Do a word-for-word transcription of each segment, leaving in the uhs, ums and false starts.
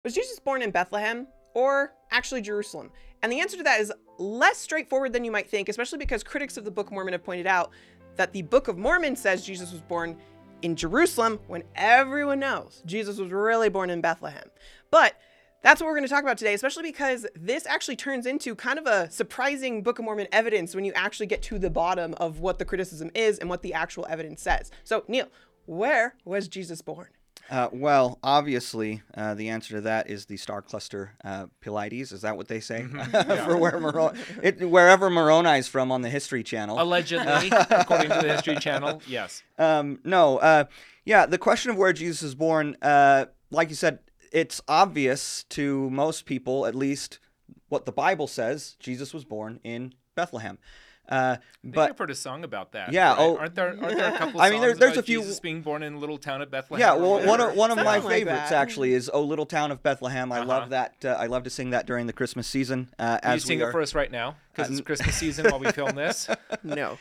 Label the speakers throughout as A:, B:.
A: Was Jesus born in Bethlehem or actually Jerusalem? And the answer to that is less straightforward than you might think, especially because critics of the Book of Mormon have pointed out that the Book of Mormon says Jesus was born in Jerusalem when everyone knows Jesus was really born in Bethlehem. But that's what we're going to talk about today, especially because this actually turns into kind of a surprising Book of Mormon evidence when you actually get to the bottom of what the criticism is and what the actual evidence says. So, Neil, where was Jesus born?
B: Uh, well, obviously, uh, the answer to that is the star cluster uh, Pleiades. Is that what they say?
C: Mm-hmm. Yeah.
B: For where Moroni, it, wherever Moroni is from on the History Channel.
C: Allegedly, according to the History Channel, yes.
B: Um, no, uh, yeah, the question of where Jesus is born, uh, like you said, it's obvious to most people, at least what the Bible says. Jesus was born in Bethlehem. Uh, but
C: I've heard a song about that.
B: Yeah,
C: right?
B: oh,
C: aren't there aren't there a couple? Of
B: I mean, there,
C: songs
B: there's
C: about
B: a few.
C: Jesus being born in a little town of Bethlehem.
B: Yeah, well, one of one of my
A: Something like
B: favorites
A: that.
B: actually is "Oh Little Town of Bethlehem." I
C: Uh-huh.
B: love that. Uh, I love to sing that during the Christmas season. Uh,
C: Can you
B: as
C: sing
B: we
C: it
B: are...
C: for us right now because
B: Uh,
C: it's Christmas season while we film this.
A: No.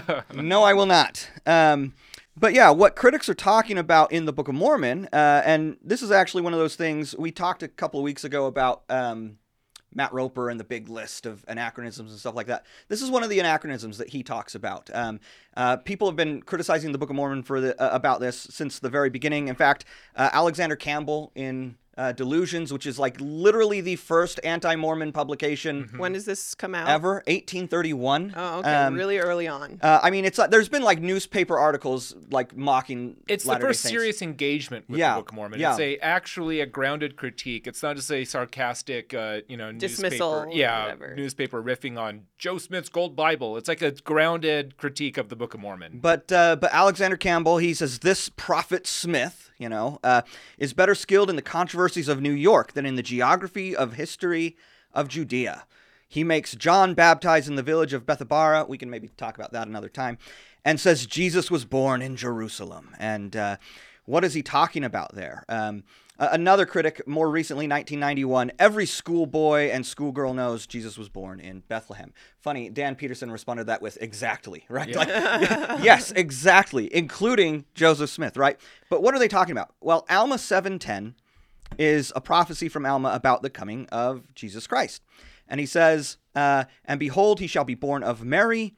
B: No, I will not. Um, but yeah, what critics are talking about in the Book of Mormon, uh, and this is actually one of those things we talked a couple of weeks ago about. Um, Matt Roper and the big list of anachronisms and stuff like that. This is one of the anachronisms that he talks about. Um, uh, people have been criticizing the Book of Mormon for the, uh, about this since the very beginning. In fact, uh, Alexander Campbell in uh, Delusions, which is like literally the first anti-Mormon publication
A: When does this come out?
B: ever, eighteen thirty-one.
A: Oh, okay.
B: Um,
A: Really early on.
B: uh, I mean, it's uh, there's been like newspaper articles like mocking.
C: It's the
B: Latter-day
C: first
B: Saints.
C: serious engagement with
B: Yeah,
C: the Book of Mormon.
B: yeah.
C: It's a actually a grounded critique. It's not just a sarcastic, uh, you know,
A: Dismissal
C: newspaper,
A: or
C: yeah,
A: whatever.
C: newspaper riffing on Joe Smith's Gold Bible. It's like a grounded critique of the Book of Mormon.
B: But uh, but Alexander Campbell, he says this prophet Smith, you know, uh, is better skilled in the controversies of New York than in the geography of history of Judea. He makes John baptize in the village of Bethabara. We can maybe talk about that another time. And says Jesus was born in Jerusalem. And uh, what is he talking about there? Um, uh, another critic, more recently, nineteen ninety-one, every schoolboy and schoolgirl knows Jesus was born in Bethlehem. Funny, Dan Peterson responded to that with exactly, right?
C: Yeah.
B: Like, yes, exactly, including Joseph Smith, right? But what are they talking about? Well, Alma seven ten is a prophecy from Alma about the coming of Jesus Christ. And he says, uh, and behold, he shall be born of Mary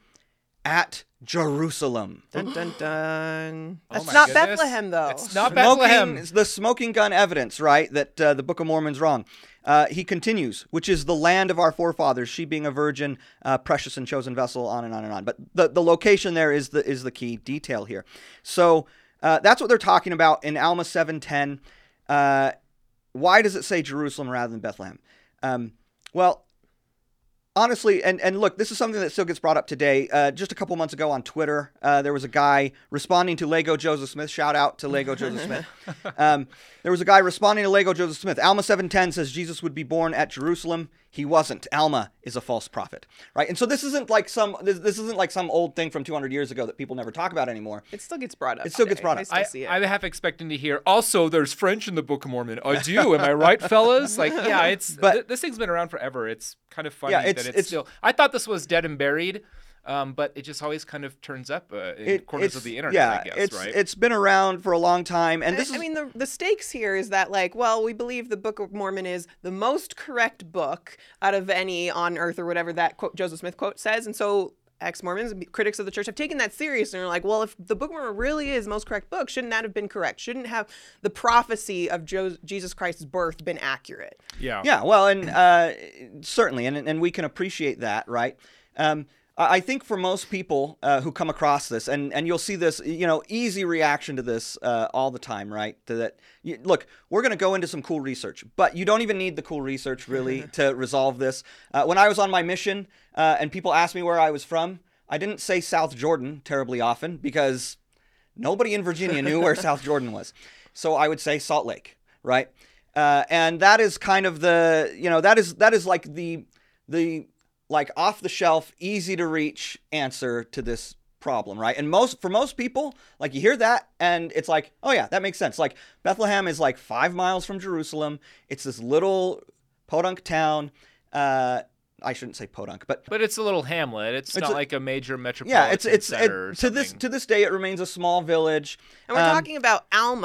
B: at Jerusalem.
A: Dun, dun, dun.
C: Oh
A: That's
C: my
A: not
C: goodness.
A: Bethlehem, though.
C: It's not
B: Smoking-
C: Bethlehem.
B: The smoking gun evidence, right, that uh, the Book of Mormon's wrong. Uh, he continues, which is the land of our forefathers, she being a virgin, uh, precious and chosen vessel, on and on and on. But the, the location there is the is the key detail here. So uh, that's what they're talking about in Alma seven ten. Uh, why does it say Jerusalem rather than Bethlehem? Um, well, honestly, and, and look, this is something that still gets brought up today. Uh, just a couple months ago on Twitter, uh, there was a guy responding to Lego Joseph Smith. Shout out to Lego Joseph Smith. Um, there was a guy responding to Lego Joseph Smith. Alma seven ten says Jesus would be born at Jerusalem. He wasn't. Alma is a false prophet, right? And so this isn't like some this, this isn't like some old thing from two hundred years ago that people never talk about anymore.
A: It still gets brought up.
B: It still gets
A: today.
B: brought
A: I
B: up.
A: still
C: I,
A: see it.
C: I'm half expecting to hear, also, there's French in the Book of Mormon. I do. Am I right, fellas? Like, yeah, it's
B: But-
C: th- this thing's been around forever. It's kind of funny
B: Yeah, it's-
C: that it's,
B: it's-
C: still. I thought this was dead and buried, um, but it just always kind of turns up uh, in
B: It-
C: corners
B: it's-
C: of the internet,
B: yeah,
C: I guess,
B: it's,
C: right?
B: it's been around for a long time. And this
A: I,
B: is
A: I mean, the, the stakes here is that, like, well, we believe the Book of Mormon is the most correct book out of any on earth or whatever that quote, Joseph Smith quote says. And so ex-Mormons, critics of the church, have taken that serious and are like, well, if the Book of Mormon really is the most correct book, shouldn't that have been correct? Shouldn't have the prophecy of jo- Jesus Christ's birth been accurate?
C: yeah.
B: Yeah, well, and uh, certainly, and and we can appreciate that, right? Um, I I think for most people uh, who come across this, and, and you'll see this, you know, easy reaction to this uh, all the time, right? To that, you, look, we're going to go into some cool research, but you don't even need the cool research really to resolve this. Uh, when I was on my mission uh, and people asked me where I was from, I didn't say South Jordan terribly often because nobody in Virginia knew where South Jordan was. So I would say Salt Lake, right? Uh, and that is kind of the, you know, that is that is like the the like off the shelf, easy to reach answer to this problem, right? And most for most people, like you hear that and it's like, oh yeah, that makes sense. Like Bethlehem is like five miles from Jerusalem. It's this little podunk town. Uh, I shouldn't say podunk, but
C: But it's a little hamlet. It's,
B: It's
C: not
B: a-
C: like a major metropolitan
B: yeah, it's it's it,
C: center or
B: to this
C: something.
B: to this day it remains a small village.
A: And we're
B: Um,
A: talking about Alma.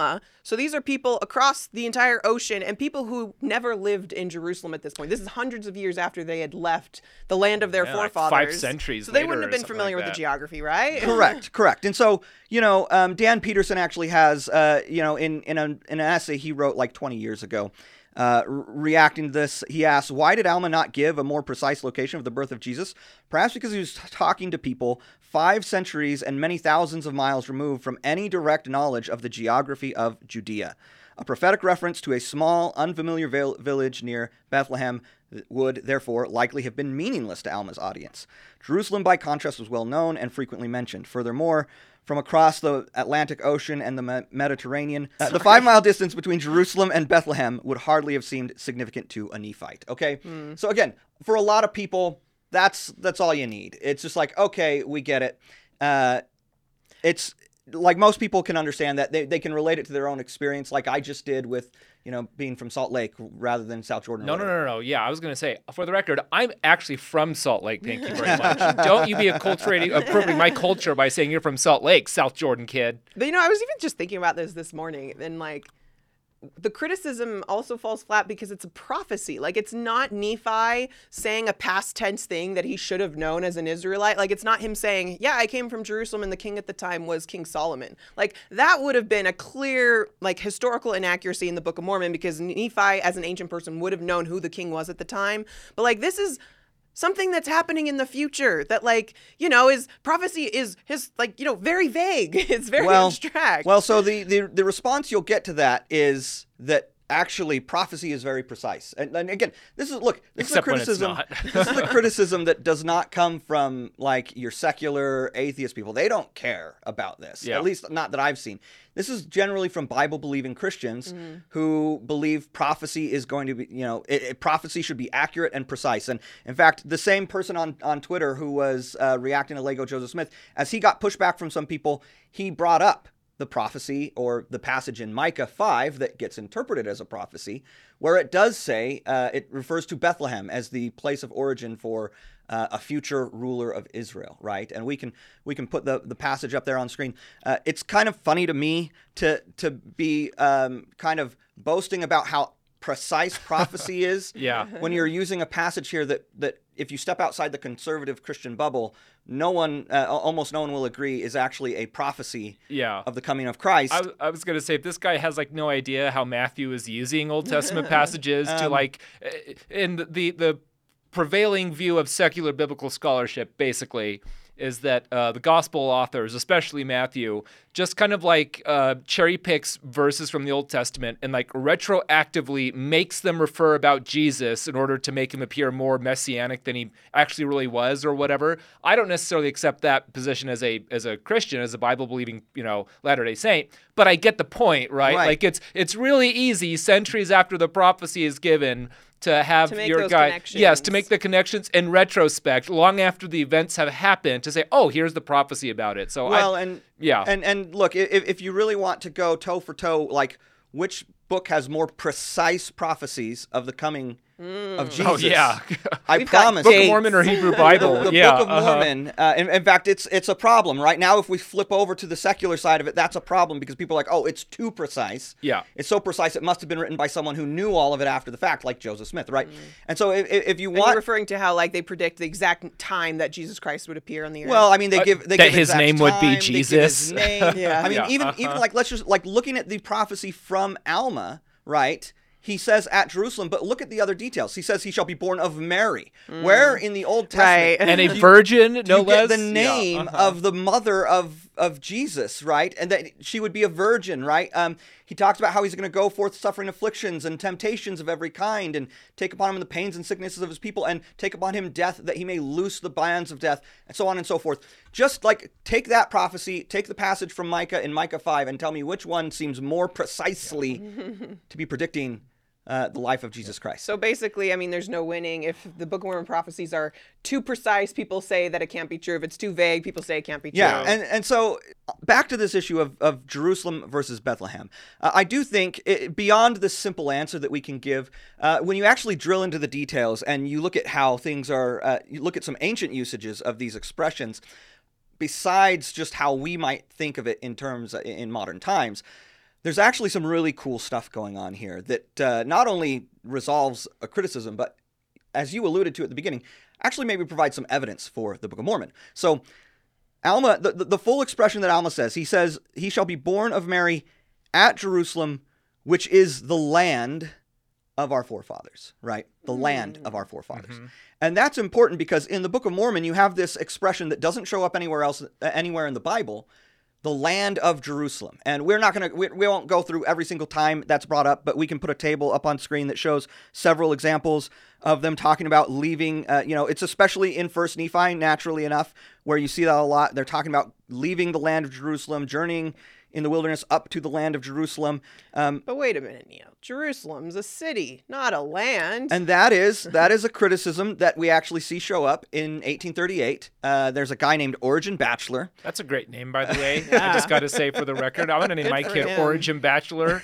A: So these are people across the entire ocean and people who never lived in Jerusalem at this point. This is hundreds of years after they had left the land of their
C: Yeah, like
A: forefathers.
C: five centuries
A: So they
C: later
A: wouldn't have
C: or
A: been
C: something
A: familiar
C: like
A: with the
C: that.
A: geography, right?
B: Correct, correct. And so, you know, um, Dan Peterson actually has, uh, you know, in in, a, in an essay he wrote like twenty years ago, uh, re- reacting to this, he asks, why did Alma not give a more precise location of the birth of Jesus? Perhaps because he was talking to people five centuries and many thousands of miles removed from any direct knowledge of the geography of Judea. A prophetic reference to a small, unfamiliar vil- village near Bethlehem would, therefore, likely have been meaningless to Alma's audience. Jerusalem, by contrast, was well known and frequently mentioned. Furthermore, from across the Atlantic Ocean and the Me- Mediterranean, uh, the five-mile distance between Jerusalem and Bethlehem would hardly have seemed significant to a Nephite. Okay,
A: Mm.
B: so again, for a lot of people, that's that's all you need. It's just like, okay, we get it. Uh, it's like most people can understand that they, they can relate it to their own experience, like I just did with, you know, being from Salt Lake rather than South Jordan. or
C: No, no,
B: whatever.
C: no, no, no. Yeah, I was going to say, for the record, I'm actually from Salt Lake. Thank you very much. Don't you be acculturating, appropriating my culture by saying you're from Salt Lake, South Jordan kid.
A: But you know, I was even just thinking about this this morning, and like, the criticism also falls flat because it's a prophecy. Like, it's not Nephi saying a past tense thing that he should have known as an Israelite. Like, it's not him saying, yeah, I came from Jerusalem and the king at the time was King Solomon. Like, that would have been a clear, like, historical inaccuracy in the Book of Mormon, because Nephi, as an ancient person, would have known who the king was at the time. But, like, this is something that's happening in the future that, like, you know, is prophecy is his, like, you know, very vague. It's very
B: Well,
A: abstract.
B: Well, so the, the the response you'll get to that is that actually prophecy is very precise. And, and again, this is look, this
C: Except
B: is a
C: when it's
B: criticism.
C: not.
B: This is a criticism that does not come from like your secular atheist people. They don't care about this.
C: Yeah.
B: At least not that I've seen. This is generally from Bible-believing Christians who believe prophecy is going to be, you know, it, it- prophecy should be accurate and precise. And in fact, the same person on, on Twitter who was uh, reacting to Lego Joseph Smith, as he got pushback from some people, he brought up the prophecy or the passage in Micah five that gets interpreted as a prophecy, where it does say, uh, it refers to Bethlehem as the place of origin for uh, a future ruler of Israel, right? And we can we can put the, the passage up there on screen. Uh, it's kind of funny to me to to be um, kind of boasting about how precise prophecy is
C: Yeah.
B: when you're using a passage here that that if you step outside the conservative Christian bubble, no one, uh, almost no one will agree is actually a prophecy
C: Yeah.
B: of the coming of Christ.
C: I, w- I was gonna say, if this guy has like no idea how Matthew is using Old Testament passages to
B: Um,
C: like, uh, in the, the the prevailing view of secular biblical scholarship, basically, is that uh, the gospel authors, especially Matthew, just kind of like uh, cherry picks verses from the Old Testament and like retroactively makes them refer about Jesus in order to make him appear more messianic than he actually really was, or whatever. I don't necessarily accept that position as a as a Christian, as a Bible believing, you know, Latter-day Saint, but I get the point, right?
B: Right.
C: Like it's it's really easy centuries after the prophecy is given to have
A: To make
C: your
A: those
C: guy,
A: connections.
C: yes, to make the connections in retrospect, long after the events have happened, to say, oh, here's the prophecy about it. So
B: well,
C: I,
B: and
C: yeah.
B: and and look, if, if you really want to go toe for toe, like which book has more precise prophecies of the coming of Jesus?
C: oh yeah,
B: I
A: We've got
B: promise.
C: Book of
A: dates.
C: Mormon or Hebrew Bible.
B: The
C: yeah,
B: Book of
C: uh-huh.
B: Mormon, uh, in, in fact, it's it's a problem right now. If we flip over to the secular side of it, that's a problem because people are like, oh, it's too precise.
C: Yeah.
B: It's so precise it must have been written by someone who knew all of it after the fact, like Joseph Smith, right? And so if, if if you
A: And you're
B: want,
A: referring to how, like, they predict the exact time that Jesus Christ would appear on the earth.
B: well, I mean, they
C: Uh,
B: give they
C: that
B: give
C: his
B: exact
C: name would be
B: time, they give his
C: Jesus.
B: name.
A: Yeah.
B: I mean,
C: Yeah,
B: even
C: uh-huh.
B: even like let's just like looking at the prophecy from Alma, right? He says at Jerusalem, but look at the other details. He says he shall be born of Mary. Where in the Old Testament
A: Right.
C: and a
B: do you-
C: virgin,
B: do
C: no
B: you get
C: less.
B: the
C: Yeah,
B: name
C: uh-huh.
B: of the mother of of Jesus, right? And that she would be a virgin, right? Um, he talks about how he's going to go forth suffering afflictions and temptations of every kind, and take upon him the pains and sicknesses of his people, and take upon him death that he may loose the bands of death, and so on and so forth. Just like take that prophecy, take the passage from Micah in Micah five, and tell me which one seems more precisely to be predicting uh, the life of Jesus Christ.
A: So basically, I mean, there's no winning. If the Book of Mormon prophecies are too precise, people say that it can't be true. If it's too vague, people say it can't be true.
B: Yeah, and, and so back to this issue of, of Jerusalem versus Bethlehem. Uh, I do think it, beyond the simple answer that we can give, uh, when you actually drill into the details and you look at how things are, uh, you look at some ancient usages of these expressions, besides just how we might think of it in terms uh, in modern times, there's actually some really cool stuff going on here that uh, not only resolves a criticism, but as you alluded to at the beginning, actually maybe provides some evidence for the Book of Mormon. So Alma, the, the, the full expression that Alma says, he says, he shall be born of Mary at Jerusalem, which is the land of our forefathers, right? The mm. land of our forefathers. Mm-hmm. And that's important because in the Book of Mormon, you have this expression that doesn't show up anywhere else, uh, anywhere in the Bible, the land of Jerusalem. And we're not going to, we, we won't go through every single time that's brought up, but we can put a table up on screen that shows several examples of them talking about leaving, uh, you know, it's especially in First Nephi, naturally enough, where you see that a lot. They're talking about leaving the land of Jerusalem, journeying in the wilderness up to the land of Jerusalem. Um,
A: but wait a minute, Neil. Jerusalem's a city, not a land.
B: And that is that is a criticism that we actually see show up in eighteen thirty-eight. Uh, there's a guy named Origen Bachelor.
C: That's a great name, by the way. yeah. I just got to say for the record, I'm going to name my kid him. Origen Bachelor.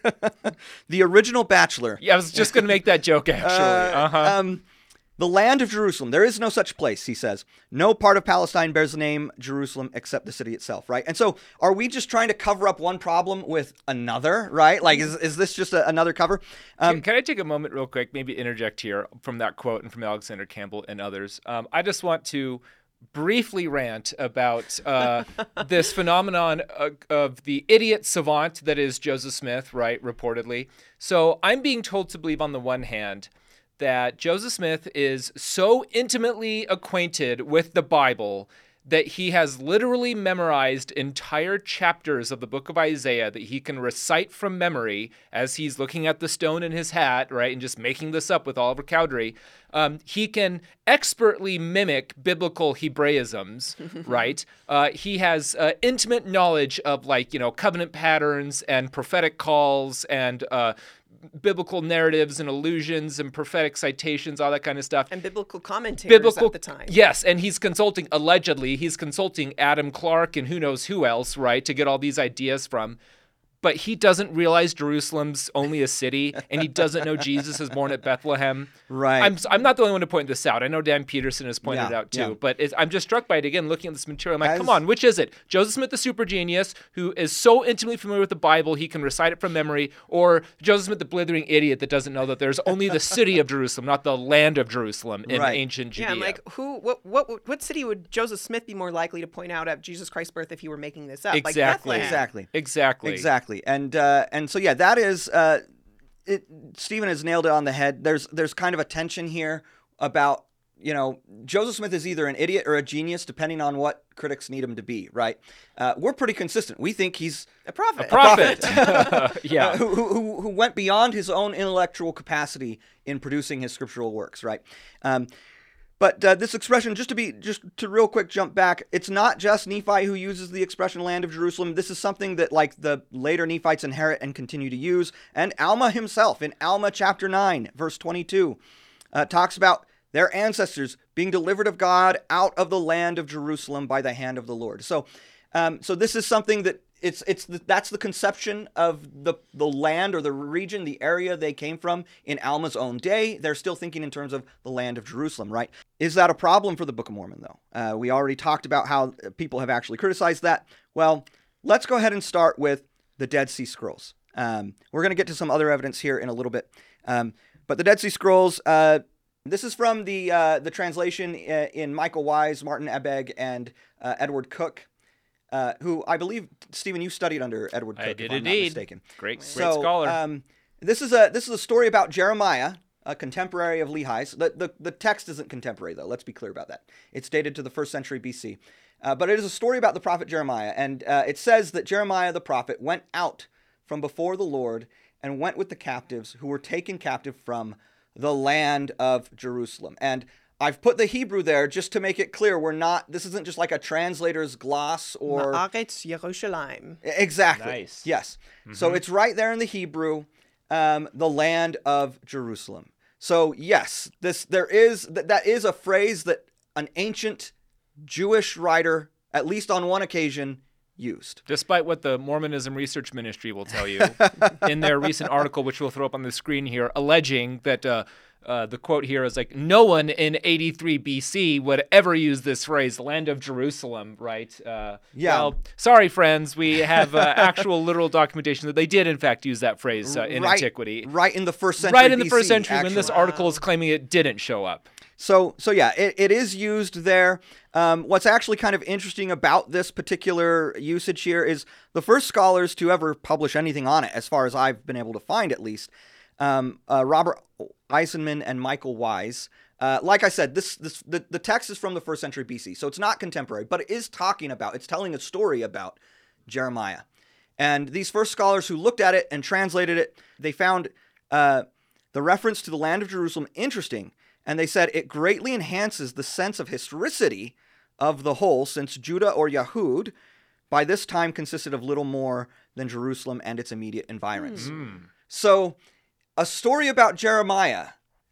B: The original Bachelor.
C: Yeah, I was just going to make that joke, actually.
B: Uh,
C: uh-huh.
B: Um, the land of Jerusalem. There is no such place, he says. No part of Palestine bears the name Jerusalem except the city itself, right? And so are we just trying to cover up one problem with another, right? Like, is, is this just a, another cover? Um,
C: can, can I take a moment real quick, maybe interject here from that quote and from Alexander Campbell and others? Um, I just want to briefly rant about uh, this phenomenon of, of the idiot savant that is Joseph Smith, right, reportedly. So I'm being told to believe on the one hand that Joseph Smith is so intimately acquainted with the Bible that he has literally memorized entire chapters of the book of Isaiah that he can recite from memory as he's looking at the stone in his hat, right, and just making this up with Oliver Cowdery. Um, he can expertly mimic biblical Hebraisms, right? Uh, he has uh, intimate knowledge of, like, you know, covenant patterns and prophetic calls and uh, biblical narratives and allusions and prophetic citations, all that kind of stuff.
A: And biblical commentators
C: biblical,
A: at the time.
C: Yes, and he's consulting, allegedly, he's consulting Adam Clark and who knows who else, right, to get all these ideas from. But he doesn't realize Jerusalem's only a city, and he doesn't know Jesus is born at Bethlehem.
B: Right.
C: I'm I'm not the only one to point this out. I know Dan Peterson has pointed
B: yeah,
C: it out too.
B: yeah.
C: But it's, I'm just struck by it again, looking at this material. I'm like,
B: As,
C: come on, which is it? Joseph Smith, the super genius, who is so intimately familiar with the Bible, he can recite it from memory, or Joseph Smith, the blithering idiot that doesn't know that there's only the city of Jerusalem, not the land of Jerusalem in
B: right.
C: ancient Judea.
A: Yeah, I'm like, who, what, what, what city would Joseph Smith be more likely to point out at Jesus Christ's birth if he were making this up?
C: Exactly.
A: Like Bethlehem.
B: Exactly.
C: Exactly.
B: Exactly. And uh, and so yeah, that is uh, it. Stephen has nailed it on the head. There's there's kind of a tension here about, you know, Joseph Smith is either an idiot or a genius, depending on what critics need him to be, right? Uh, we're pretty consistent. We think he's
A: a prophet.
C: A prophet. yeah.
B: Uh, who, who, who went beyond his own intellectual capacity in producing his scriptural works, right? Um, but uh, this expression, just to be, just to real quick jump back, it's not just Nephi who uses the expression land of Jerusalem. This is something that, like, the later Nephites inherit and continue to use. And Alma himself, in Alma chapter nine, verse twenty-two, uh, talks about their ancestors being delivered of God out of the land of Jerusalem by the hand of the Lord. So, um, so this is something that it's it's the, that's the conception of the the land or the region, the area they came from in Alma's own day. They're still thinking in terms of the land of Jerusalem, right? Is that a problem for the Book of Mormon, though? Uh, we already talked about how people have actually criticized that. Well, let's go ahead and start with the Dead Sea Scrolls. Um, we're going to get to some other evidence here in a little bit, um, but the Dead Sea Scrolls. Uh, This is from the uh, the translation in Michael Wise, Martin Ebeg, and uh, Edward Cook, uh, who I believe, Stephen, you studied under Edward Cook,
C: I did
B: if I'm
C: indeed.
B: not mistaken.
C: Great, great
B: so,
C: scholar.
B: Um, this is a this is a story about Jeremiah, a contemporary of Lehi's. The, the the text isn't contemporary, though. Let's be clear about that. It's dated to the first century B C, uh, but it is a story about the prophet Jeremiah, and uh, it says that Jeremiah the prophet went out from before the Lord and went with the captives who were taken captive from the land of Jerusalem. And I've put the Hebrew there just to make it clear we're not, this isn't just like a translator's gloss or...
A: Ma'aretz Yerushalayim.
B: Exactly.
C: Nice.
B: Yes.
C: Mm-hmm.
B: So it's right there in the Hebrew, um, the land of Jerusalem. So yes, this there is that that is a phrase that an ancient Jewish writer, at least on one occasion, used.
C: Despite what the Mormonism Research Ministry will tell you in their recent article, which we'll throw up on the screen here, alleging that uh, uh, the quote here is like, no one in eighty-three B C would ever use this phrase, land of Jerusalem, right? Uh,
B: Yeah.
C: Well, sorry, friends. We have uh, actual literal documentation that they did, in fact, use that phrase uh, in
B: right,
C: antiquity.
B: Right in the first century
C: Right in the
B: B C,
C: first century when this
B: actually.
C: article is claiming it didn't show up.
B: So, so yeah, it, it is used there. Um, what's actually kind of interesting about this particular usage here is the first scholars to ever publish anything on it, as far as I've been able to find at least, um, uh, Robert Eisenman and Michael Wise. Uh, like I said, this, this the, the text is from the first century B C, so it's not contemporary, but it is talking about, it's telling a story about Jeremiah. And these first scholars who looked at it and translated it, they found uh, the reference to the land of Jerusalem interesting. And they said it greatly enhances the sense of historicity of the whole, since Judah or Yahud by this time consisted of little more than Jerusalem and its immediate environs.
C: Mm.
B: So a story about Jeremiah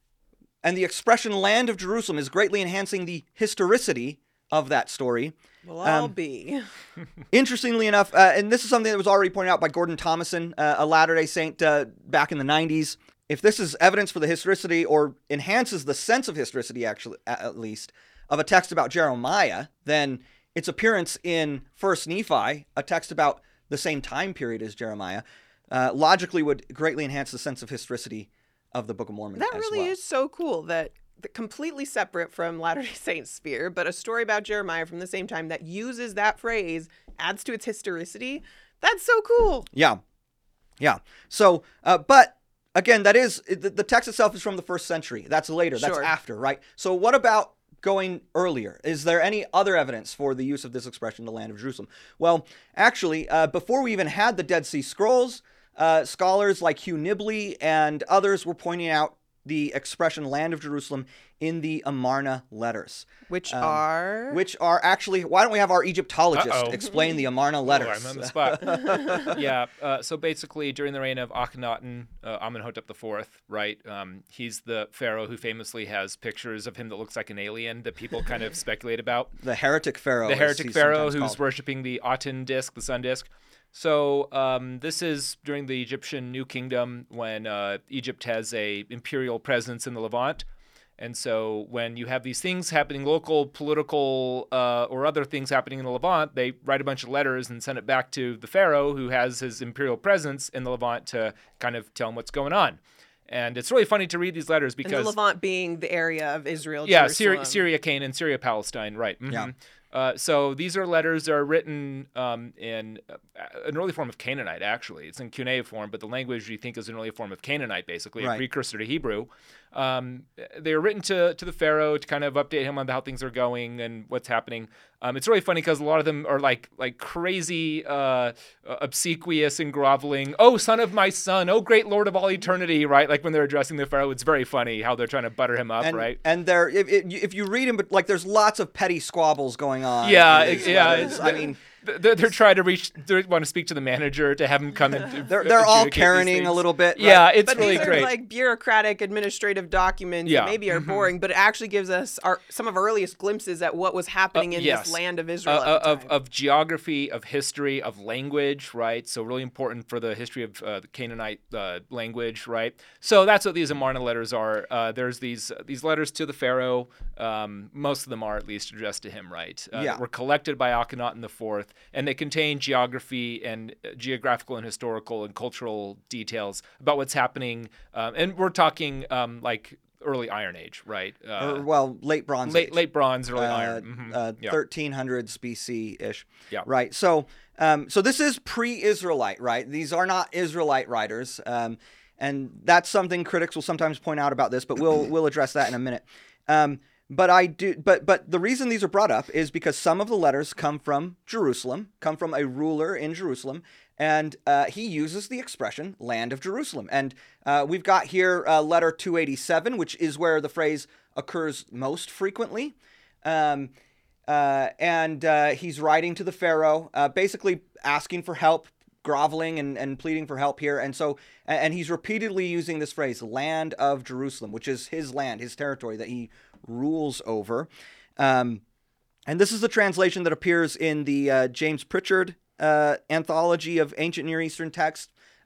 B: and the expression land of Jerusalem is greatly enhancing the historicity of that story.
A: We'll all
B: Um,
A: be.
B: Interestingly enough, uh, and this is something that was already pointed out by Gordon Thomason, uh, a Latter-day Saint uh, back in the nineties. If this is evidence for the historicity, or enhances the sense of historicity, actually, at least, of a text about Jeremiah, then its appearance in First Nephi, a text about the same time period as Jeremiah, uh, logically would greatly enhance the sense of historicity of the Book of Mormon.
A: That
B: as
A: really
B: well.
A: is so cool that, that completely separate from Latter-day Saint sphere, but a story about Jeremiah from the same time that uses that phrase, adds to its historicity. That's so cool.
B: Yeah, yeah. So, uh, but again, that is the, the text itself is from the first century. That's later. That's
A: Sure.
B: after, right? So, what about going earlier? Is there any other evidence for the use of this expression, the land of Jerusalem? Well, actually, uh, before we even had the Dead Sea Scrolls, uh, scholars like Hugh Nibley and others were pointing out the expression land of Jerusalem in the Amarna letters.
A: Which
B: Um,
A: are...
B: Which are actually, why don't we have our Egyptologist
C: Uh-oh.
B: explain the Amarna letters?
C: Oh, I'm on the spot. yeah. Uh, so basically, during the reign of Akhenaten, uh, Amenhotep the Fourth, right? Um, he's the pharaoh who famously has pictures of him that looks like an alien that people kind of speculate about.
B: The heretic pharaoh.
C: The
B: as
C: heretic
B: he's
C: pharaoh
B: sometimes
C: who's
B: called.
C: worshiping the Aten disk, the sun disk. So um, this is during the Egyptian New Kingdom when uh, Egypt has a imperial presence in the Levant. And so when you have these things happening, local, political, uh, or other things happening in the Levant, they write a bunch of letters and send it back to the pharaoh who has his imperial presence in the Levant to kind of tell him what's going on. And it's really funny to read these letters because...
A: And the Levant being the area of Israel,
C: Yeah,
A: Jerusalem.
C: Syria, Syria, Canaan, Syria, Palestine, right. Mhm.
B: Yeah.
C: Uh, so these are letters that are written um, in uh, an early form of Canaanite, actually. It's in cuneiform form, but the language you think is an early form of Canaanite, basically,
B: Right.
C: a precursor to Hebrew. Um, they were written to, to the pharaoh to kind of update him on how things are going and what's happening. Um, it's really funny because a lot of them are like like crazy, uh, obsequious and groveling. Oh, son of my son! Oh, great Lord of all eternity! Right? Like when they're addressing the pharaoh, it's very funny how they're trying to butter him up.
B: And,
C: right?
B: and there, if, if if you read them, but like there's lots of petty squabbles going on.
C: Yeah,
B: in these
C: yeah.
B: letters.
C: it's-
B: I mean,
C: they're, they're trying to reach. They want to speak to the manager to have him come and.
B: they're they're all
C: adjudicate these
B: caroning
C: things.
B: a little bit. right?
C: Yeah, it's
A: But
C: really
A: these
C: great.
A: are like bureaucratic administrative documents
C: Yeah.
A: that maybe are
C: Mhm.
A: boring, but it actually gives us our some of our earliest glimpses at what was happening
C: Uh,
A: in
C: yes.
A: this land of
C: Uh,
A: Israel
C: uh,
A: at the
C: of
A: time.
C: of geography, of history, of language, right? So really important for the history of uh, the Canaanite uh, language, right? So that's what these Amarna letters are. Uh, there's these these letters to the pharaoh. Um, most of them are at least addressed to him, right? Uh,
B: Yeah.
C: that were collected by Akhenaten the Fourth, and they contain geography and uh, geographical and historical and cultural details about what's happening. Um, and we're talking um, like early Iron Age, right? Uh,
B: or well, late Bronze
C: late
B: Age.
C: late Bronze, early
B: uh,
C: Iron. Mhm.
B: uh,
C: Yeah.
B: thirteen hundreds B C ish.
C: Yeah.
B: Right. So, um, so this is pre-Israelite, right? These are not Israelite writers, um, and that's something critics will sometimes point out about this. But we'll we'll address that in a minute. Um, but I do. But but the reason these are brought up is because some of the letters come from Jerusalem, come from a ruler in Jerusalem. And uh, he uses the expression "land of Jerusalem," and uh, we've got here uh, letter two eighty-seven, which is where the phrase occurs most frequently. Um, uh, and uh, he's writing to the pharaoh, uh, basically asking for help, groveling and, and pleading for help here. And so, and he's repeatedly using this phrase "land of Jerusalem," which is his land, his territory that he rules over. Um, and this is the translation that appears in the uh, James Pritchard Uh, anthology of ancient Near Eastern texts,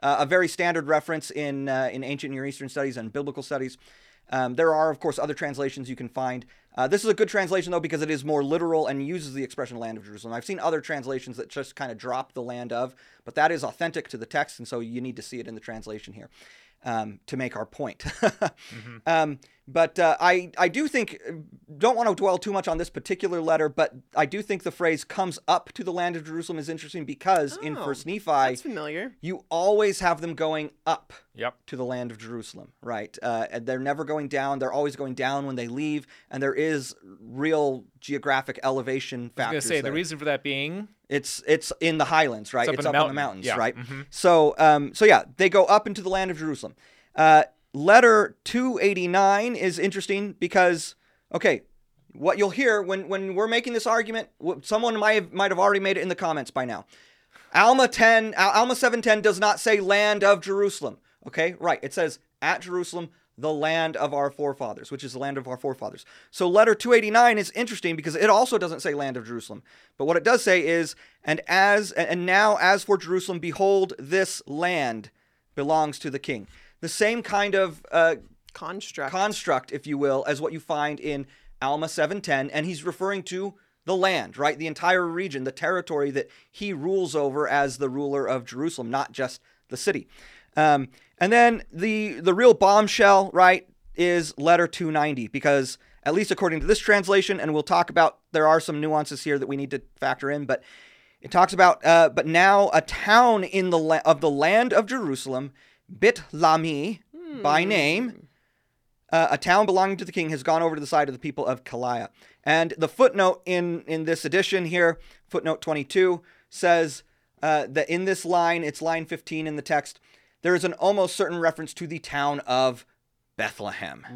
B: uh, a very standard reference in uh, in ancient Near Eastern studies and biblical studies. Um, there are, of course, other translations you can find. Uh, this is a good translation, though, because it is more literal and uses the expression land of Jerusalem. I've seen other translations that just kind of drop the land of, but that is authentic to the text, and so you need to see it in the translation here um, to make our point. mm-hmm. um, but uh, I, I do think, don't want to dwell too much on this particular letter, but I do think the phrase comes up to the land of Jerusalem is interesting because
A: Oh,
B: in First Nephi,
A: That's familiar.
B: you always have them going up
C: Yep.
B: to the land of Jerusalem, right? Uh, and they're never going down. They're always going down when they leave, and there is real geographic elevation
C: I was
B: factors
C: going to say,
B: there.
C: the reason for that being...
B: It's it's in the highlands, right?
C: It's up
B: It's
C: in the
B: up in the
C: mountain.
B: mountains,
C: Yeah.
B: right?
C: Mhm.
B: So um, so yeah, they go up into the land of Jerusalem. Uh, letter two eighty-nine is interesting because, okay, what you'll hear when, when we're making this argument, wh- someone might have, might have already made it in the comments by now. Alma ten, Al- Alma seven ten does not say land of Jerusalem. Okay, right. It says at Jerusalem, the land of our forefathers, which is the land of our forefathers. So letter two eighty-nine is interesting because it also doesn't say land of Jerusalem. But what it does say is, and as and now as for Jerusalem, behold, this land belongs to the king. The same kind of uh,
A: Construct.
B: construct, if you will, as what you find in Alma seven ten, and he's referring to the land, right? The entire region, the territory that he rules over as the ruler of Jerusalem, not just the city. Um, and then the the real bombshell, right, is letter two ninety, because at least according to this translation, and we'll talk about, there are some nuances here that we need to factor in, but it talks about, uh, but now a town in the la- of the land of Jerusalem, Bit Lami,
A: Hmm.
B: by name, uh, a town belonging to the king, has gone over to the side of the people of Kaliah. And the footnote in, in this edition here, footnote twenty-two, says uh, that in this line, it's line fifteen in the text, there is an almost certain reference to the town of Bethlehem.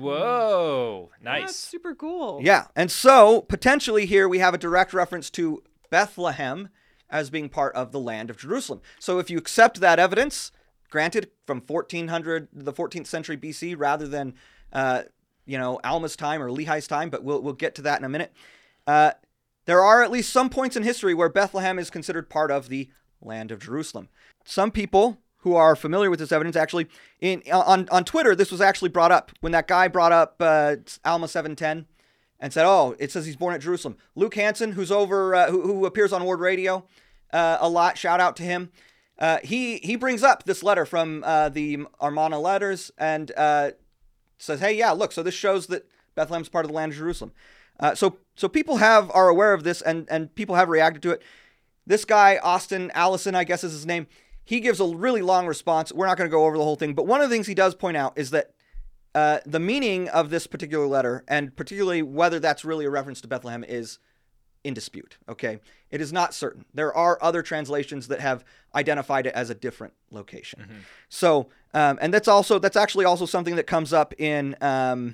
C: Whoa.
A: That's
C: Nice.
A: super cool.
B: Yeah, and so potentially here we have a direct reference to Bethlehem as being part of the land of Jerusalem. So if you accept that evidence, granted from fourteen hundred, the fourteenth century B C, rather than uh, you know Alma's time or Lehi's time, but we'll we'll get to that in a minute. Uh, there are at least some points in history where Bethlehem is considered part of the land of Jerusalem. Some people who are familiar with this evidence actually in on on Twitter, this was actually brought up when that guy brought up uh, Alma seven ten and said, "Oh, it says he's born at Jerusalem." Luke Hansen, who's over uh, who, who appears on Word Radio uh, a lot, shout out to him. Uh, he he brings up this letter from uh, the Armana letters and uh, says, "Hey, yeah, look, so this shows that Bethlehem's part of the land of Jerusalem." Uh, so so people have are aware of this, and and people have reacted to it. This guy, Austin Allison, I guess is his name, he gives a really long response. We're not going to go over the whole thing, but one of the things he does point out is that uh, the meaning of this particular letter, and particularly whether that's really a reference to Bethlehem, is in dispute, okay? It is not certain. There are other translations that have identified it as a different location. Mm-hmm. So, um, and that's also, that's actually also something that comes up in um,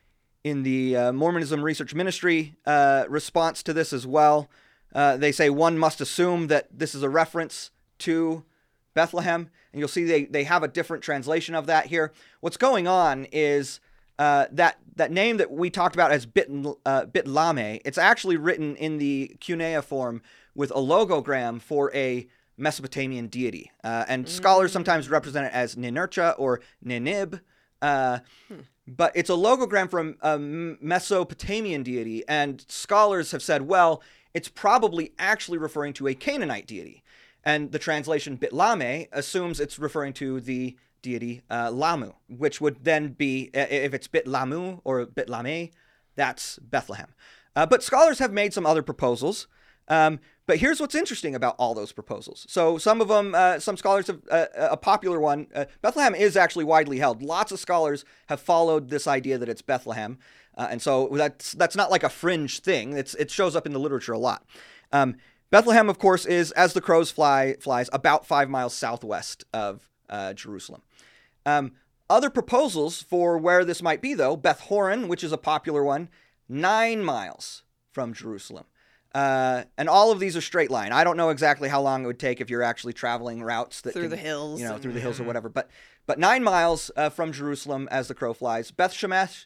B: in the uh, Mormonism Research Ministry uh, response to this as well. Uh, they say one must assume that this is a reference to Bethlehem, and you'll see they, they have a different translation of that here. What's going on is uh, that that name that we talked about as Bit, uh, Bitlame, it's actually written in the cuneiform with a logogram for a Mesopotamian deity. Uh, and mm. scholars sometimes represent it as Ninurta or Ninib, uh, hmm. but it's a logogram from a Mesopotamian deity, and scholars have said, well, it's probably actually referring to a Canaanite deity. And the translation Bitlame assumes it's referring to the deity uh, Lamu, which would then be, if it's Bitlamu or Bitlame, that's Bethlehem. Uh, but scholars have made some other proposals. Um, but here's what's interesting about all those proposals. So some of them, uh, some scholars have, uh, a popular one, uh, Bethlehem is actually widely held. Lots of scholars have followed this idea that it's Bethlehem. Uh, and so that's that's not like a fringe thing. It's It shows up in the literature a lot. Um, Bethlehem, of course, is, as the crows fly, flies, about five miles southwest of uh, Jerusalem. Um, other proposals for where this might be, though, Beth Horon, which is a popular one, nine miles from Jerusalem. Uh, and all of these are straight line. I don't know exactly how long it would take if you're actually traveling routes that
A: through
B: can,
A: the hills,
B: you know,
A: and,
B: through the hills
A: yeah.
B: or whatever. But but nine miles uh, from Jerusalem as the crow flies. Beth Shemesh,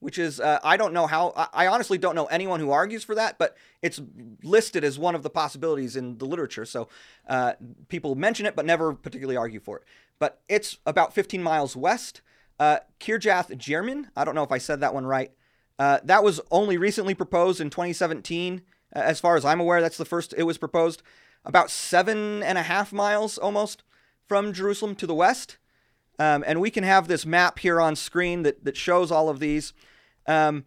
B: which is, uh, I don't know how, I, I honestly don't know anyone who argues for that, but it's listed as one of the possibilities in the literature. So uh, people mention it, but never particularly argue for it. But it's about fifteen miles west. Uh, Kirjath Jearim, I don't know if I said that one right. Uh, that was only recently proposed in twenty seventeen. Uh, as far as I'm aware, that's the first it was proposed. About seven and a half miles almost from Jerusalem to the west. Um, and we can have this map here on screen that, that shows all of these. Um,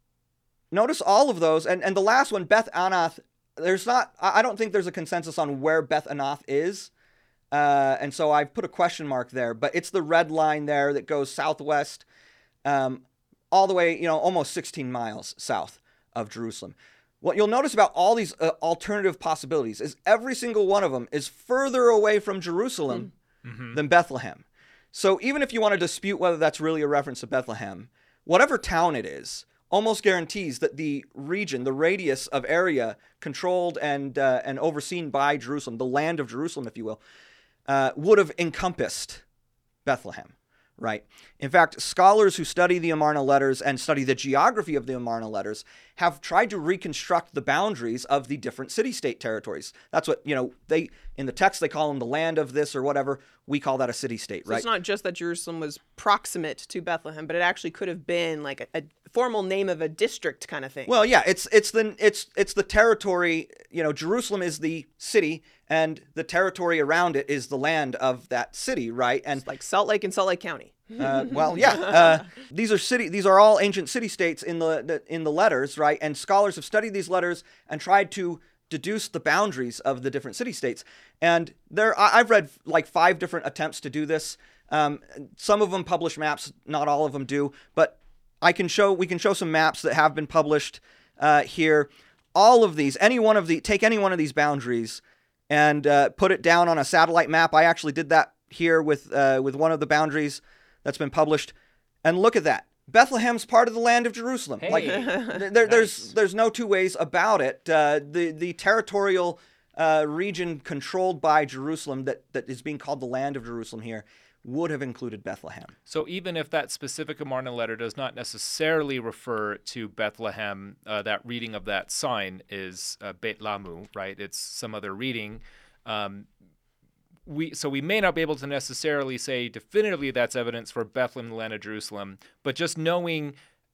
B: notice all of those. And, and the last one, Beth Anath, there's not, I don't think there's a consensus on where Beth Anath is. Uh, and so I've put a question mark there, but it's the red line there that goes southwest, um, all the way, you know, almost sixteen miles south of Jerusalem. What you'll notice about all these uh, alternative possibilities is every single one of them is further away from Jerusalem mm-hmm. than Bethlehem. So even if you want to dispute whether that's really a reference to Bethlehem, whatever town it is, almost guarantees that the region, the radius of area controlled and uh, and overseen by Jerusalem, the land of Jerusalem, if you will, Uh, would have encompassed Bethlehem, right? In fact, scholars who study the Amarna letters and study the geography of the Amarna letters have tried to reconstruct the boundaries of the different city-state territories. That's what, you know, they, in the text, they call them the land of this or whatever. We call that a city-state,
A: so
B: right?
A: It's not just that Jerusalem was proximate to Bethlehem, but it actually could have been like a, a formal name of a district kind of thing.
B: Well, yeah, it's it's the it's it's the territory. You know, Jerusalem is the city, and the territory around it is the land of that city, right? And
A: it's like Salt Lake and Salt Lake County.
B: Uh, well, yeah, uh, these are city. These are all ancient city-states in the, the in the letters, right? And scholars have studied these letters and tried to deduce the boundaries of the different city-states. And there, I, I've read like five different attempts to do this. Um, some of them publish maps, not all of them do. But I can show. We can show some maps that have been published uh, here. All of these, any one of the, take any one of these boundaries and uh, put it down on a satellite map. I actually did that here with uh, with one of the boundaries that's been published, and look at that. Bethlehem's part of the land of Jerusalem.
C: Hey,
B: like there,
C: nice.
B: there's there's no two ways about it. Uh, the the territorial uh, region controlled by Jerusalem that that is being called the land of Jerusalem here would have included Bethlehem.
C: So even if that specific Amarna letter does not necessarily refer to Bethlehem, uh, that reading of that sign is uh, Beit Lamu, right? It's some other reading. Um, We, so we may not be able to necessarily say definitively that's evidence for Bethlehem, the land of Jerusalem, but just knowing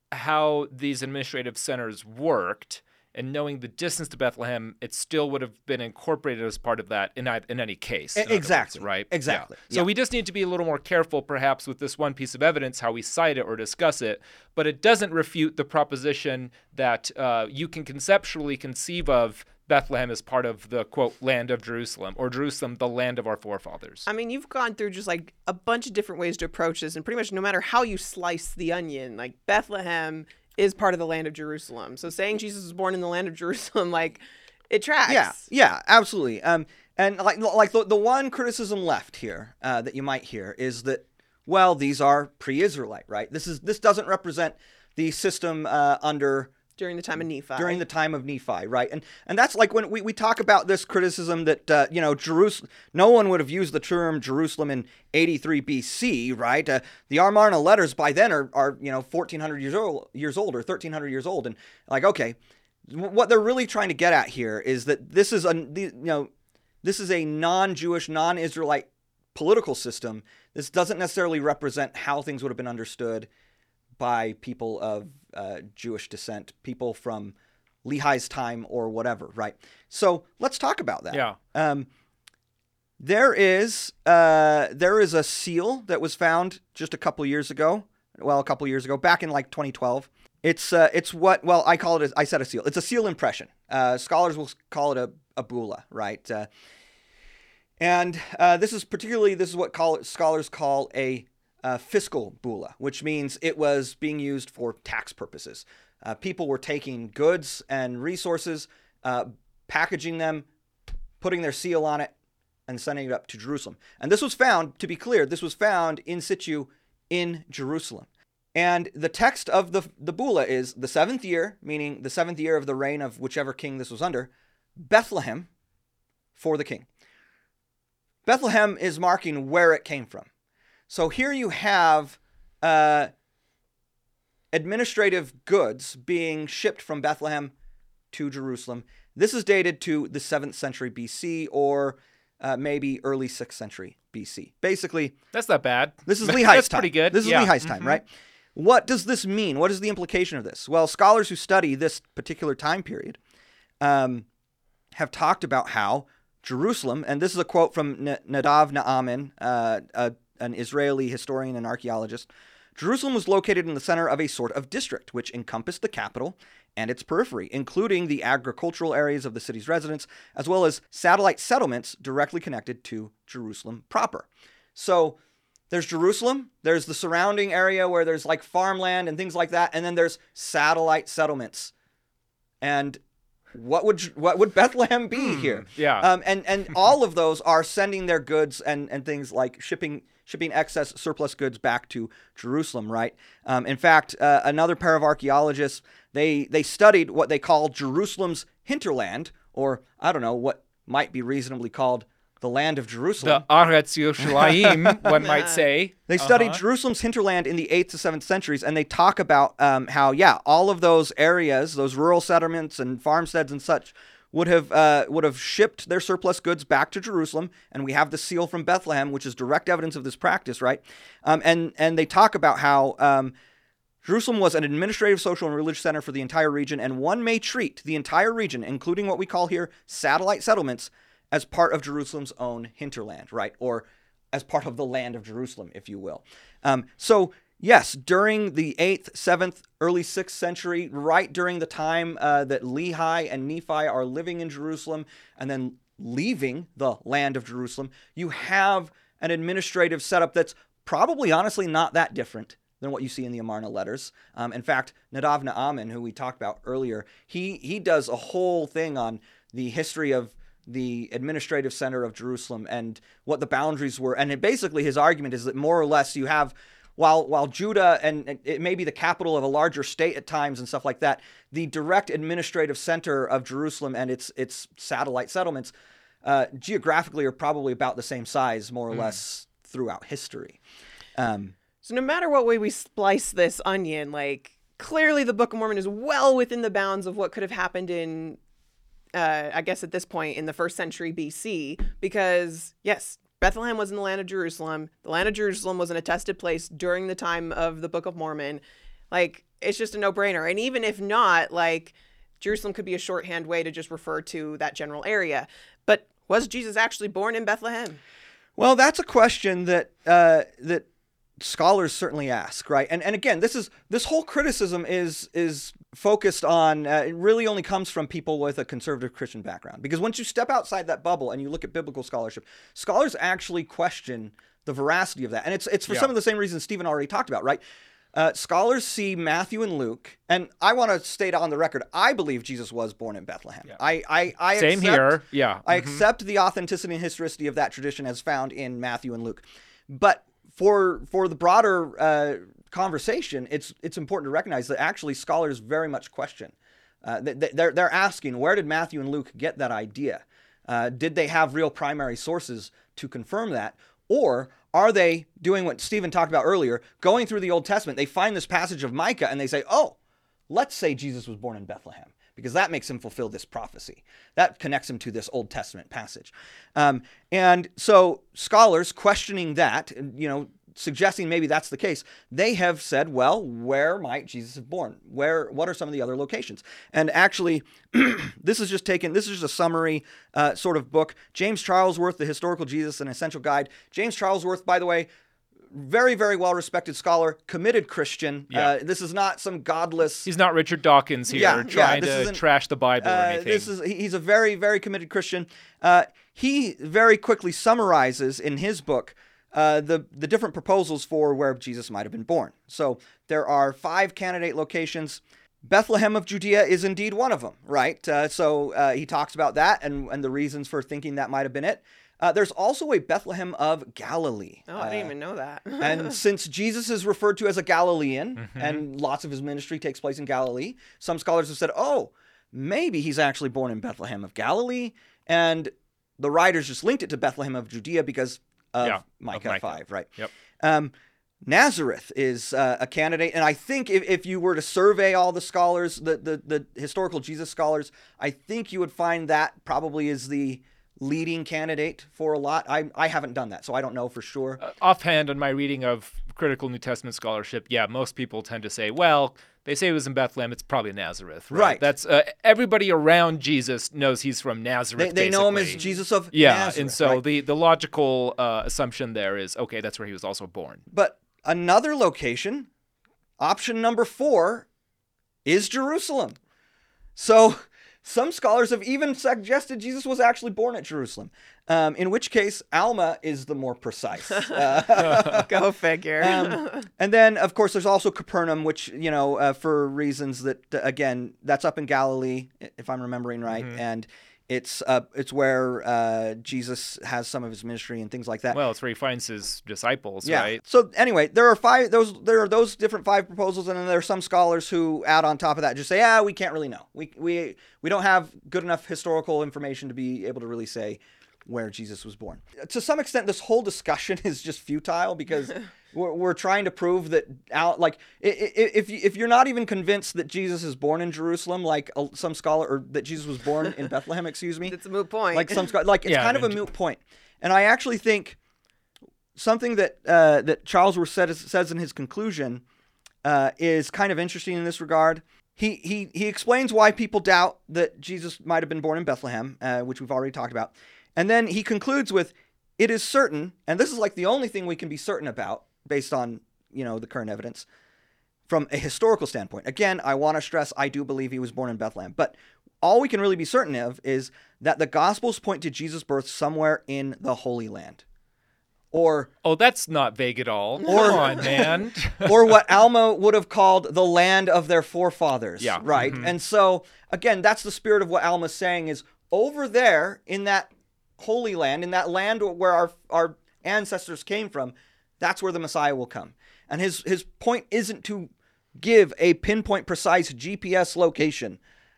C: how these administrative centers worked and knowing the distance to Bethlehem, it still would have been incorporated as part of that in, in any case. In
B: exactly.
C: Words, right?
B: Exactly.
C: Yeah. So
B: yeah.
C: we just need to be a little more careful, perhaps, with this one piece of evidence, how we cite it or discuss it, but it doesn't refute the proposition that uh, you can conceptually conceive of Bethlehem is part of the, quote, land of Jerusalem, or Jerusalem, the land of our forefathers.
A: I mean, you've gone through just like a bunch of different ways to approach this, and pretty much no matter how you slice the onion, like Bethlehem is part of the land of Jerusalem. So saying Jesus was born in the land of Jerusalem, like, it tracks.
B: Yeah, yeah, absolutely. Um, and like like the, the one criticism left here uh, that you might hear is that, well, these are pre-Israelite, right? This is this doesn't represent the system uh, under
A: during the time of Nephi.
B: During the time of Nephi, right? And and that's like when we, we talk about this criticism that, uh, you know, Jerusalem, no one would have used the term Jerusalem in eighty-three B C, right? Uh, the Amarna letters by then are, are you know, fourteen hundred years old, years old or thirteen hundred years old. And like, okay, what they're really trying to get at here is that this is a, you know, this is a non-Jewish, non-Israelite political system. This doesn't necessarily represent how things would have been understood by people of uh, Jewish descent, people from Lehi's time or whatever, right? So let's talk about that.
C: Yeah.
B: Um, there is uh, there is a seal that was found just a couple years ago. Well, a couple years ago, back in like twenty twelve. It's uh, it's what well I call it. A, I said a seal. It's a seal impression. Uh, scholars will call it a, a bula, right? Uh, and uh, this is particularly this is what call, scholars call a Uh, fiscal bula, which means it was being used for tax purposes. Uh, people were taking goods and resources, uh, packaging them, putting their seal on it, and sending it up to Jerusalem. And this was found, to be clear, this was found in situ in Jerusalem. And the text of the, the bula is the seventh year, meaning the seventh year of the reign of whichever king this was under, Bethlehem for the king. Bethlehem is marking where it came from. So here you have uh, administrative goods being shipped from Bethlehem to Jerusalem. This is dated to the seventh century B C or uh, maybe early sixth century B C. Basically,
C: That's not bad.
B: this is Lehi's
C: That's
B: time.
C: pretty good.
B: This is
C: Yeah.
B: Lehi's time,
C: Mhm.
B: right? What does this mean? What is the implication of this? Well, scholars who study this particular time period um, have talked about how Jerusalem, and this is a quote from N- Nadav Naaman, uh, a, an Israeli historian and archaeologist, Jerusalem was located in the center of a sort of district, which encompassed the capital and its periphery, including the agricultural areas of the city's residents, as well as satellite settlements directly connected to Jerusalem proper. So there's Jerusalem, there's the surrounding area where there's like farmland and things like that, and then there's satellite settlements. And what would what would Bethlehem be here?
C: yeah.
B: Um, and and all of those are sending their goods and, and things like shipping shipping excess surplus goods back to Jerusalem, right? Um, in fact, uh, another pair of archaeologists, they they studied what they call Jerusalem's hinterland, or I don't know, what might be reasonably called the land of Jerusalem.
C: The Aretz Yerushalayim, one might say.
B: They studied
C: Uh-huh.
B: Jerusalem's hinterland in the eighth to seventh centuries, and they talk about um, how, yeah, all of those areas, those rural settlements and farmsteads and such, would have uh, would have shipped their surplus goods back to Jerusalem, and we have the seal from Bethlehem, which is direct evidence of this practice, right? Um, and and they talk about how um, Jerusalem was an administrative, social, and religious center for the entire region, and one may treat the entire region, including what we call here satellite settlements, as part of Jerusalem's own hinterland, right? Or as part of the land of Jerusalem, if you will. Um, so, yes, during the eighth, seventh, early sixth century, right during the time uh, that Lehi and Nephi are living in Jerusalem and then leaving the land of Jerusalem, you have an administrative setup that's probably, honestly, not that different than what you see in the Amarna letters. Um, in fact, Nadav Naaman, who we talked about earlier, he he does a whole thing on the history of the administrative center of Jerusalem and what the boundaries were. And it, basically his argument is that more or less you have, while while Judah and, and it may be the capital of a larger state at times and stuff like that, the direct administrative center of Jerusalem and its its satellite settlements uh, geographically are probably about the same size, more or mm. less, throughout history. Um,
A: so no matter what way we splice this onion, like clearly the Book of Mormon is well within the bounds of what could have happened in Uh, I guess at this point in the first century B C, because yes, Bethlehem was in the land of Jerusalem. The land of Jerusalem was an attested place during the time of the Book of Mormon. Like, it's just a no-brainer. And even if not, like, Jerusalem could be a shorthand way to just refer to that general area. But was Jesus actually born in Bethlehem?
B: Well, that's a question that uh, that scholars certainly ask, right? And and again, this is this whole criticism is is focused on, uh, it really only comes from people with a conservative Christian background. Because once you step outside that bubble and you look at biblical scholarship, scholars actually question the veracity of that. And it's it's for
C: Yeah.
B: some of the same reasons Stephen already talked about, right? Uh, scholars see Matthew and Luke, and I want to state on the record, I believe Jesus was born in Bethlehem.
C: Yeah.
B: I, I, I
C: Same
B: accept,
C: here. Yeah.
B: I
C: Mhm.
B: accept the authenticity and historicity of that tradition as found in Matthew and Luke. But for for the broader uh, conversation, it's it's important to recognize that actually scholars very much question. Uh, they, they're they're asking, where did Matthew and Luke get that idea? Uh, did they have real primary sources to confirm that, or are they doing what Stephen talked about earlier, going through the Old Testament? They find this passage of Micah and they say, oh, let's say Jesus was born in Bethlehem, because that makes him fulfill this prophecy. That connects him to this Old Testament passage. Um, and so scholars questioning that, you know, suggesting maybe that's the case, they have said, well, where might Jesus have born? Where? What are some of the other locations? And actually, this is just taken, this is just a summary uh, sort of book. James Charlesworth, The Historical Jesus, An Essential Guide. James Charlesworth, by the way, very, very well-respected scholar, committed Christian.
C: Yeah.
B: Uh, this is not some godless...
C: He's not Richard Dawkins here
B: Yeah, yeah,
C: trying
B: this
C: to
B: isn't-
C: trash the Bible or
B: Uh,
C: anything.
B: this is he- he's a very, very committed Christian. Uh, he very quickly summarizes in his book uh, the the different proposals for where Jesus might have been born. So there are five candidate locations. Bethlehem of Judea is indeed one of them, right? Uh, so uh, he talks about that and and the reasons for thinking that might have been it. Uh, there's also a Bethlehem of Galilee.
A: Oh, I didn't
B: Uh,
A: even know that.
B: and since Jesus is referred to as a Galilean,
C: Mhm.
B: and lots of his ministry takes place in Galilee, some scholars have said, oh, maybe he's actually born in Bethlehem of Galilee, and the writers just linked it to Bethlehem of Judea because of
C: Yeah, of
B: Micah,
C: Micah.
B: five, right?
C: Yep.
B: Um, Nazareth is uh, a candidate. And I think if, if you were to survey all the scholars, the, the, the historical Jesus scholars, I think you would find that probably is the leading candidate for a lot. I, I haven't done that, so I don't know for sure.
C: Uh, offhand, on my reading of critical New Testament scholarship, yeah, most people tend to say, well, they say it was in Bethlehem, it's probably Nazareth, right?
B: Right.
C: That's uh, everybody around Jesus knows he's from Nazareth.
B: They, they know him as
C: basically.
B: Jesus of
C: yeah,
B: Nazareth.
C: and so
B: right?
C: the the logical uh, assumption there is, okay, that's where he was also born.
B: But another location, option number four, is Jerusalem. So some scholars have even suggested Jesus was actually born at Jerusalem, um, in which case Alma is the more precise. Uh,
A: Go figure.
B: um, and then, of course, there's also Capernaum, which, you know, uh, for reasons that, uh, again, that's up in Galilee, if I'm remembering right.
C: Mm-hmm.
B: And it's uh, it's where uh, Jesus has some of his ministry and things like that.
C: Well, it's where he finds his disciples,
B: Yeah.
C: right?
B: So anyway, there are five those there are those different five proposals, and then there are some scholars who add on top of that, just say, ah, we can't really know. We we we don't have good enough historical information to be able to really say where Jesus was born. To some extent, this whole discussion is just futile because we're, we're trying to prove that out like i- i- if you- if you're not even convinced that Jesus is born in Jerusalem, like uh, some scholar, or that Jesus was born in Bethlehem, excuse me,
A: It's a moot point.
B: like some scholar, like it's
C: Yeah,
B: kind of a
C: and-
B: moot point. And I actually think something that uh, that Charles Worth said, says in his conclusion uh, is kind of interesting in this regard. He he he explains why people doubt that Jesus might have been born in Bethlehem, uh, which we've already talked about, and then he concludes with, "It is certain," and this is like the only thing we can be certain about based on, you know, the current evidence from a historical standpoint. Again, I want to stress I do believe he was born in Bethlehem, but all we can really be certain of is that the Gospels point to Jesus' birth somewhere in the Holy Land. Or
C: Oh, that's not vague at all.
B: Or-
C: Come on, man.
B: or what Alma would have called the land of their forefathers.
C: Yeah.
B: Right?
C: Mhm.
B: And so, again, that's the spirit of what Alma's saying is over there in that Holy Land, in that land where our our ancestors came from, that's where the Messiah will come. And his his point isn't to give a pinpoint precise G P S location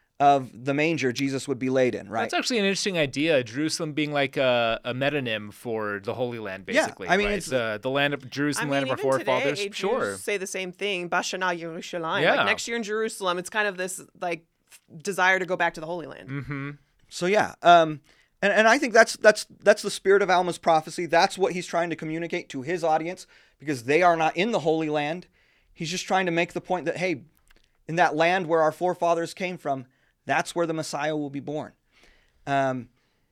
B: of the manger Jesus would be laid in, right?
C: That's actually an interesting idea. Jerusalem being like a, a metonym for the Holy Land,
B: Yeah,
C: basically.
B: I mean,
C: right?
B: it's-
C: the the land of
A: I
C: Jerusalem,
A: mean,
C: land of our
A: even
C: forefathers.
A: today, Jews
C: Sure.
A: say the same thing. Bashana Yerushalayim.
C: Yeah.
A: Like next year in Jerusalem, it's kind of this like desire to go back to the Holy Land.
C: Mm-hmm.
B: So yeah, um, and and I think that's that's that's the spirit of Alma's prophecy. That's what he's trying to communicate to his audience because they are not in the Holy Land. He's just trying to make the point that hey, in that land where our forefathers came from, that's where the Messiah will be born. Um,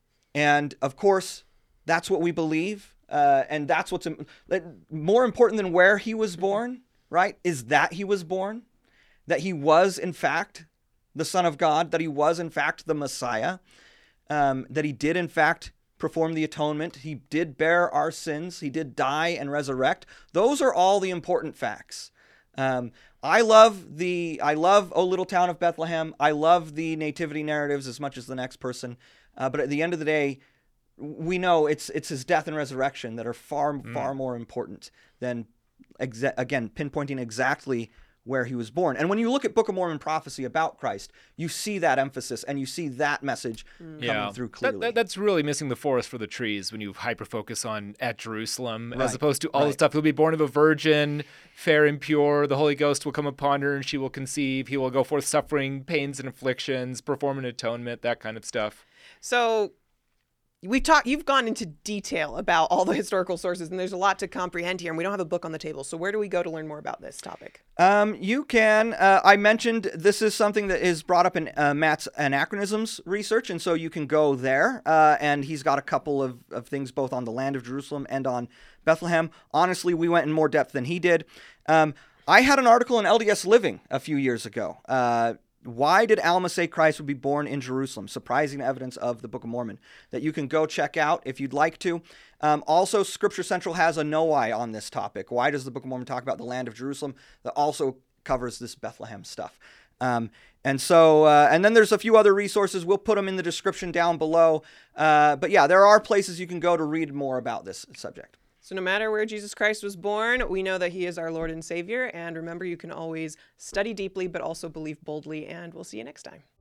B: and of course, that's what we believe, uh, and that's what's im- more important than where he was born. Right? Is that he was born, that he was in fact the Son of God, that he was in fact the Messiah. Um, that he did, in fact, perform the atonement. He did bear our sins. He did die and resurrect. Those are all the important facts. Um, I love the I love O Little Town of Bethlehem. I love the nativity narratives as much as the next person. Uh, but at the end of the day, we know it's it's his death and resurrection that are far far more important than exa- again pinpointing exactly where he was born. And when you look at Book of Mormon prophecy about Christ, you see that emphasis and you see that message coming
C: Yeah,
B: through
C: That-
B: clearly.
C: that- that's really missing the forest for the trees when you hyper focus on at Jerusalem,
B: Right,
C: as opposed to all the
B: right.
C: stuff. He'll be born of a virgin, fair and pure. The Holy Ghost will come upon her, and she will conceive. He will go forth suffering pains and afflictions, perform an atonement, that kind of stuff.
A: So we talked. You've gone into detail about all the historical sources, and there's a lot to comprehend here. And we don't have a book on the table. So where do we go to learn more about this topic?
B: Um, you can. Uh, I mentioned this is something that is brought up in uh, Matt's anachronisms research, and so you can go there. Uh, and he's got a couple of, of things both on the land of Jerusalem and on Bethlehem. Honestly, we went in more depth than he did. Um, I had an article in L D S Living a few years ago. Uh, Why did Alma say Christ would be born in Jerusalem? Surprising evidence of the Book of Mormon that you can go check out if you'd like to. Um, also, Scripture Central has a Noai on this topic. Why does the Book of Mormon talk about the land of Jerusalem? That also covers this Bethlehem stuff. Um, and so, uh, and then there's a few other resources. We'll put them in the description down below. Uh, but yeah, there are places you can go to read more about this subject.
A: So no matter where Jesus Christ was born, we know that he is our Lord and Savior. And remember, you can always study deeply, but also believe boldly. And we'll see you next time.